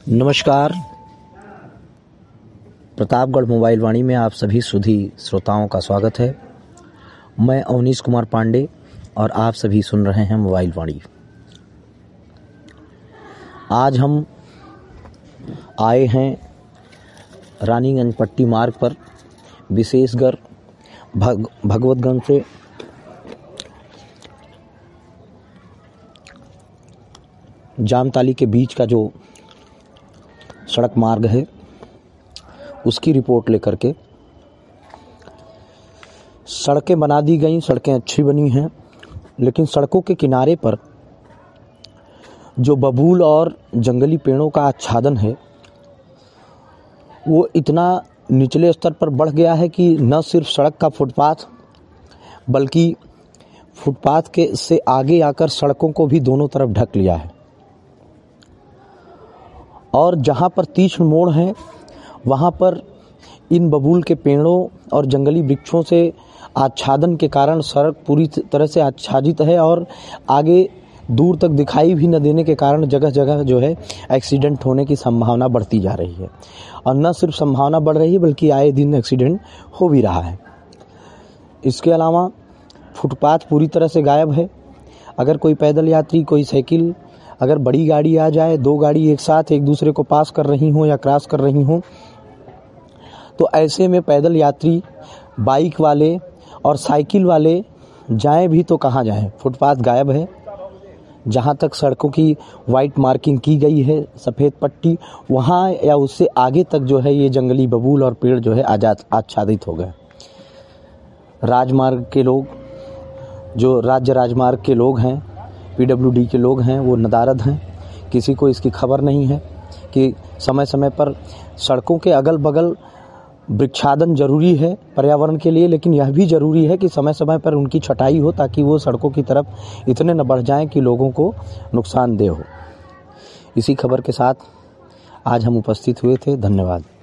नमस्कार। प्रतापगढ़ मोबाइल वाणी में आप सभी सुधी श्रोताओं का स्वागत है। मैं अवनीश कुमार पांडे और आप सभी सुन रहे हैं मोबाइल वाणी। आज हम आए हैं रानीगंज पट्टी मार्ग पर, विशेषकर भगवतगंज से जामताली के बीच का जो सड़क मार्ग है उसकी रिपोर्ट लेकर के। सड़कें बना दी गई, सड़कें अच्छी बनी हैं, लेकिन सड़कों के किनारे पर जो बबूल और जंगली पेड़ों का आच्छादन है वो इतना निचले स्तर पर बढ़ गया है कि न सिर्फ सड़क का फुटपाथ बल्कि फुटपाथ के से आगे आकर सड़कों को भी दोनों तरफ ढक लिया है। और जहाँ पर तीक्ष्ण मोड़ हैं वहाँ पर इन बबूल के पेड़ों और जंगली वृक्षों से आच्छादन के कारण सड़क पूरी तरह से आच्छादित है और आगे दूर तक दिखाई भी न देने के कारण जगह जगह जो है एक्सीडेंट होने की संभावना बढ़ती जा रही है। और न सिर्फ संभावना बढ़ रही है बल्कि आए दिन एक्सीडेंट हो भी रहा है। इसके अलावा फुटपाथ पूरी तरह से गायब है। अगर कोई पैदल यात्री, कोई साइकिल, अगर बड़ी गाड़ी आ जाए, दो गाड़ी एक साथ एक दूसरे को पास कर रही हों या क्रॉस कर रही हों, तो ऐसे में पैदल यात्री, बाइक वाले और साइकिल वाले जाएं भी तो कहाँ जाएं। फुटपाथ गायब है। जहाँ तक सड़कों की वाइट मार्किंग की गई है, सफ़ेद पट्टी, वहाँ या उससे आगे तक जो है ये जंगली बबूल और पेड़ जो है आच्छादित हो गए। राजमार्ग के लोग, जो राज्य राजमार्ग के लोग हैं, PWD के लोग हैं, वो नदारद हैं। किसी को इसकी खबर नहीं है कि समय समय पर सड़कों के अगल बगल वृक्षादन जरूरी है पर्यावरण के लिए, लेकिन यह भी जरूरी है कि समय समय पर उनकी छटाई हो ताकि वो सड़कों की तरफ इतने न बढ़ जाएं कि लोगों को नुकसानदेह हो। इसी खबर के साथ आज हम उपस्थित हुए थे। धन्यवाद।